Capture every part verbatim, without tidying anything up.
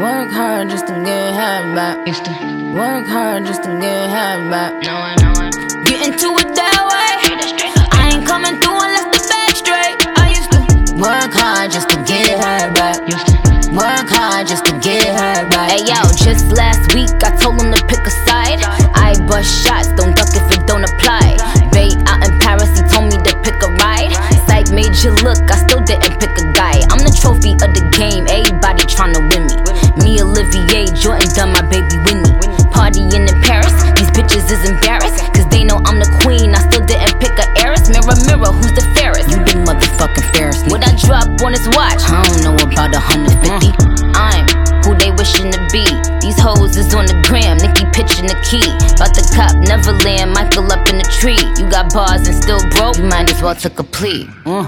Work hard just to get half back. Used to work hard just to get half back. No, I know it. Get into it that way. I ain't coming through unless the bag straight. I used to work hard just to get half back. Used to work hard just to get half back. Hey yo, just last week I told him to pick a side. I bust shots, don't duck if it don't apply. Bait out in Paris, he told me to pick a ride. Psych made you look, I still didn't pick a guy. I'm the trophy of the game, everybody tryna win me. Me, Olivier, Jordan, done my baby Winnie. Partying in Paris, these bitches is embarrassed, cause they know I'm the queen, I still didn't pick a heiress. Mirror, mirror, who's the fairest? You the motherfucking fairest. What I drop on his watch? I don't know about a hundred fifty. I'm who they wishing to be. These hoes is on the gram, Nicki pitching the key. About the cop, Neverland, Michael up in the tree. You got bars and still broke, you might as well took a plea. Mm.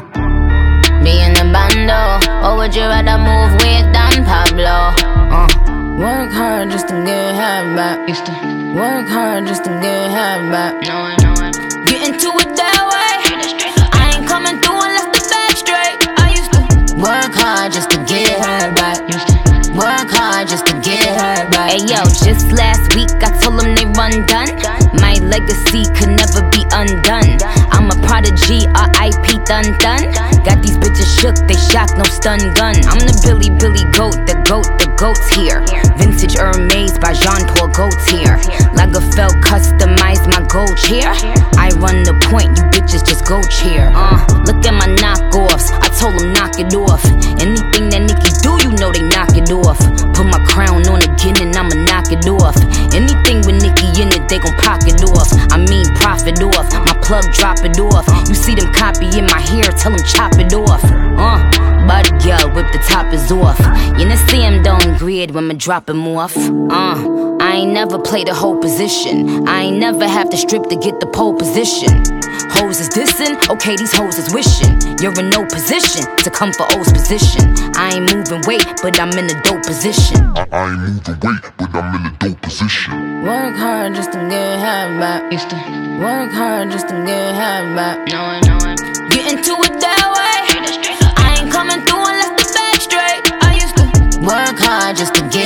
Be in the bando, or would you rather move with Don Pablo? Uh. Work hard just to get half back. Used to work hard just to get half back. No, I know it. Get into it that way. I ain't coming through unless the bag straight. I used to work hard just to get half back. Used to work hard just to get half back. Hey yo, just last week I told them they run done. My legacy could never be undone. I'm a prodigy, R I P done done. Got these bitches shook, they shocked, no stun gun. I'm the Billy Billy goat, the goat, the goat's here. Vintage Hermes by Jean Paul Gaultier. Lagerfeld customized my gold chair. I run the point, you bitches just go cheer. Uh, look at my knockoffs, I told them knock it off. Anything that Nicki do, you know they knock it off. Put my crown on again and I'ma knock it off. Anything with Nicki in it, they gon' pocket off. I mean profit off, my plug drop it off. You see them copying my hair, tell them chop it off. Uh, body girl, whip the top is off. You know see him don't grid when me drop him off. Uh, I ain't never played a whole position. I ain't never have to strip to get the pole position. Hoes is dissing, okay these hoes is wishing. You're in no position to come for O's position. I ain't moving weight, but I'm in a dope position. I, I ain't moving weight, but I'm in a dope position. Work hard just to get half back. Used to work hard just to get half back. No, I know it. Get into it that way. I ain't coming through unless the bag straight. I used to work hard just to get